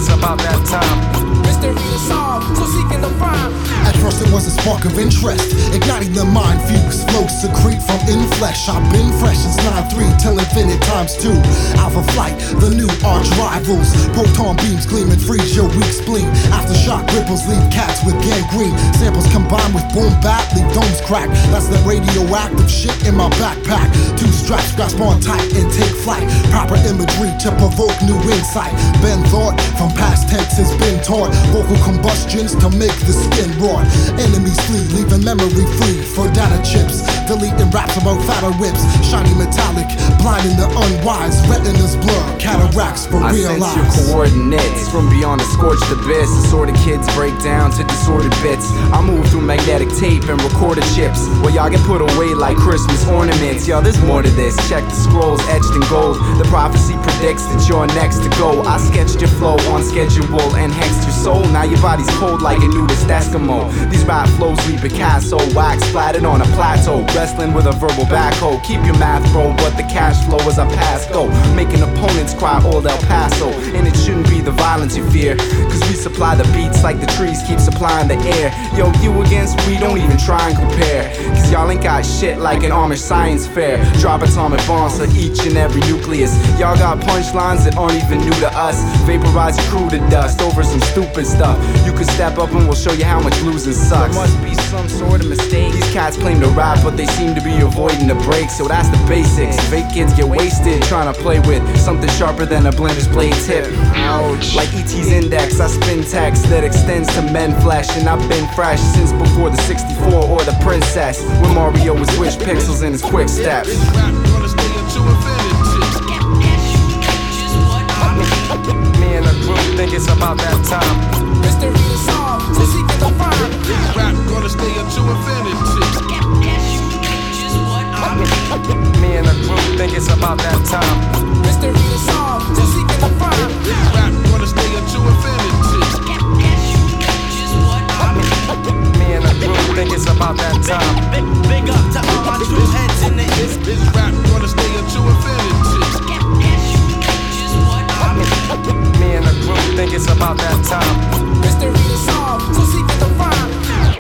it's about that time. Mystery is solved, so seeking the prime. At first it was a spark of interest, igniting the mind fuse. Flow secrete from in flesh. I've been fresh since 9-3 till infinite times 2. Alpha flight, the new arch rivals. Proton beams gleam and freeze your weak spleen. Aftershock ripples leave cats with gangrene. Samples combined with boom bap leave domes crack. That's the radioactive shit in my backpack. 2 straps grasp on tight and take flight. Proper imagery to provoke new insight. Been thought from past tenses been taught. Vocal combustions to make the skin raw. Enemies flee, leaving memory free for data chips. Deleting raps about fatter whips. Shiny metallic, blinding the unwise. Retinas blur, cataracts for real eyes. I sense your coordinates from beyond the scorched abyss. Assorted kids break down to disordered bits. I move through magnetic tape and recorder chips, where y'all get put away like Christmas ornaments. Yo, there's more to this. Check the scrolls etched in gold. The prophecy predicts that you're next to go. I sketched your flow on schedule and hexed your soul. Now your body's cold like a nudist Eskimo. These rap flows read Picasso, wax splattered on a plateau. Wrestling with a verbal backhoe. Keep your math, bro, but the cash flow as I pass go. Making opponents cry old El Paso. And it shouldn't be the violence you fear, cause we supply the beats like the trees keep supplying the air. Yo, you against we don't even try and compare, cause y'all ain't got shit like an Amish science fair. Drop atomic bombs for each and every nucleus. Y'all got punchlines that aren't even new to us. Vaporize your crew to dust over some stupid stuff. You could step up and we'll show you how much losing sucks. There must be some sort of mistake. These cats claim to rap, but they seem to be avoiding the break. So that's the basics. Fake kids get wasted trying to play with something sharper than a blender's blade tip. Ouch. Like E.T.'s index, I spin text that extends to men flesh. And I've been fresh since before the 64 or the Princess, when Mario was wish pixels in his quick steps. This rap gonna stay into infinity. Me and the group think it's about that time. Mystery is solved, so seeking the prime. This rap gonna stay into infinity. Me and the group think it's about that time.